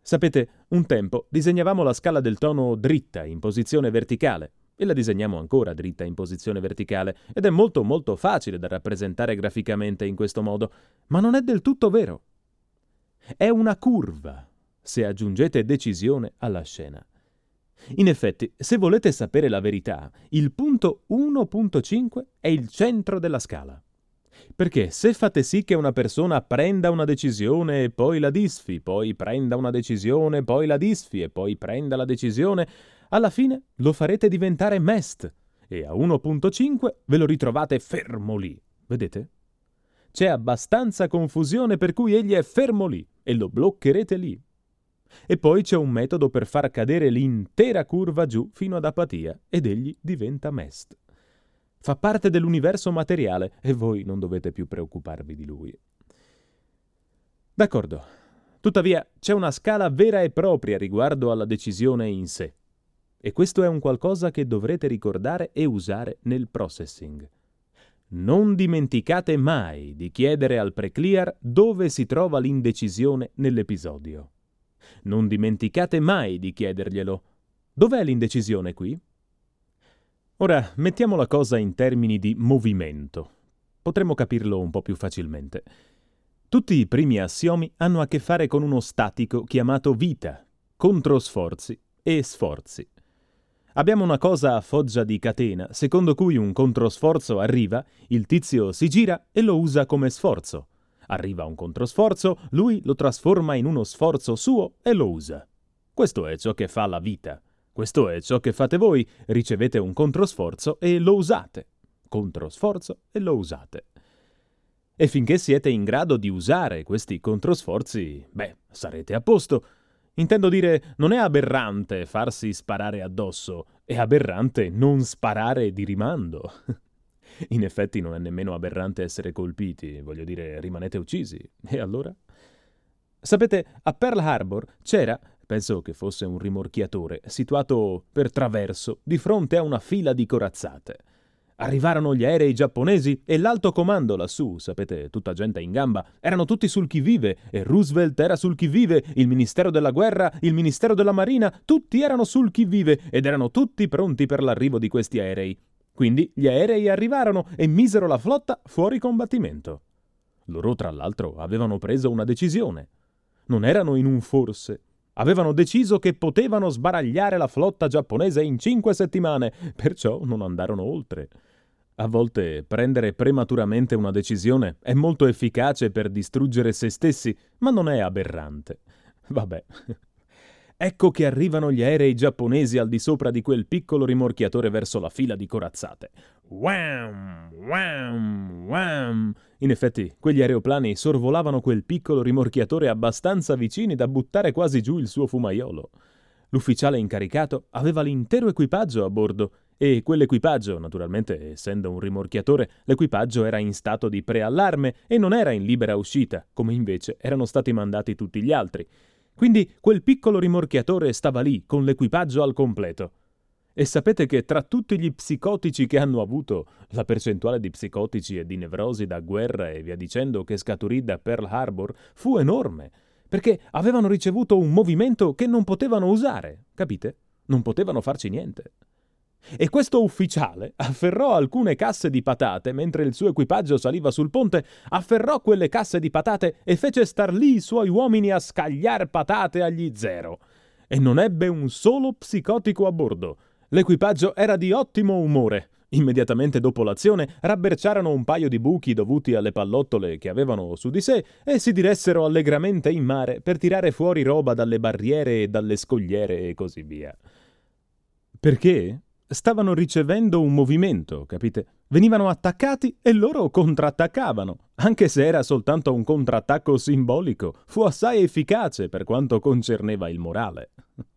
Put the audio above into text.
Sapete, un tempo disegnavamo la scala del tono dritta in posizione verticale e la disegniamo ancora dritta in posizione verticale ed è molto molto facile da rappresentare graficamente in questo modo, ma non è del tutto vero. È una curva, se aggiungete decisione alla scena. In effetti, se volete sapere la verità, il punto 1.5 è il centro della scala. Perché se fate sì che una persona prenda una decisione e poi la disfi, poi prenda una decisione, poi la disfi e poi prenda la decisione, alla fine lo farete diventare mest e a 1.5 ve lo ritrovate fermo lì. Vedete? C'è abbastanza confusione per cui egli è fermo lì e lo bloccherete lì. E poi c'è un metodo per far cadere l'intera curva giù fino ad apatia ed egli diventa mest. Fa parte dell'universo materiale e voi non dovete più preoccuparvi di lui. D'accordo. Tuttavia, c'è una scala vera e propria riguardo alla decisione in sé. E questo è un qualcosa che dovrete ricordare e usare nel processing. Non dimenticate mai di chiedere al preclear dove si trova l'indecisione nell'episodio. Non dimenticate mai di chiederglielo. Dov'è l'indecisione qui? Ora, mettiamo la cosa in termini di movimento. Potremmo capirlo un po' più facilmente. Tutti i primi assiomi hanno a che fare con uno statico chiamato vita, controsforzi e sforzi. Abbiamo una cosa a foggia di catena, secondo cui un controsforzo arriva, il tizio si gira e lo usa come sforzo. Arriva un controsforzo, lui lo trasforma in uno sforzo suo e lo usa. Questo è ciò che fa la vita. Questo è ciò che fate voi, ricevete un controsforzo e lo usate. Controsforzo e lo usate. E finché siete in grado di usare questi controsforzi, sarete a posto. Intendo dire, non è aberrante farsi sparare addosso, è aberrante non sparare di rimando. In effetti non è nemmeno aberrante essere colpiti, voglio dire, rimanete uccisi. E allora? Sapete, a Pearl Harbor c'era, penso che fosse un rimorchiatore, situato per traverso, di fronte a una fila di corazzate. Arrivarono gli aerei giapponesi e l'alto comando lassù, sapete, tutta gente in gamba, erano tutti sul chi vive e Roosevelt era sul chi vive, il Ministero della Guerra, il Ministero della Marina, tutti erano sul chi vive ed erano tutti pronti per l'arrivo di questi aerei. Quindi gli aerei arrivarono e misero la flotta fuori combattimento. Loro, tra l'altro, avevano preso una decisione. Non erano in un forse. Avevano deciso che potevano sbaragliare la flotta giapponese in 5 settimane, perciò non andarono oltre. A volte prendere prematuramente una decisione è molto efficace per distruggere se stessi, ma non è aberrante. Vabbè. Ecco che arrivano gli aerei giapponesi al di sopra di quel piccolo rimorchiatore verso la fila di corazzate. Wham! Wham! Wham! In effetti, quegli aeroplani sorvolavano quel piccolo rimorchiatore abbastanza vicini da buttare quasi giù il suo fumaiolo. L'ufficiale incaricato aveva l'intero equipaggio a bordo e quell'equipaggio, naturalmente essendo un rimorchiatore, l'equipaggio era in stato di preallarme e non era in libera uscita, come invece erano stati mandati tutti gli altri. Quindi quel piccolo rimorchiatore stava lì, con l'equipaggio al completo. E sapete che tra tutti gli psicotici che hanno avuto, la percentuale di psicotici e di nevrosi da guerra e via dicendo che scaturì da Pearl Harbor fu enorme, perché avevano ricevuto un movimento che non potevano usare, capite? Non potevano farci niente. E questo ufficiale afferrò alcune casse di patate mentre il suo equipaggio saliva sul ponte, afferrò quelle casse di patate e fece star lì i suoi uomini a scagliar patate agli zero. E non ebbe un solo psicotico a bordo. L'equipaggio era di ottimo umore. Immediatamente dopo l'azione rabberciarono un paio di buchi dovuti alle pallottole che avevano su di sé e si diressero allegramente in mare per tirare fuori roba dalle barriere e dalle scogliere e così via. Perché? Stavano ricevendo un movimento, capite? Venivano attaccati e loro contrattaccavano. Anche se era soltanto un contrattacco simbolico, fu assai efficace per quanto concerneva il morale.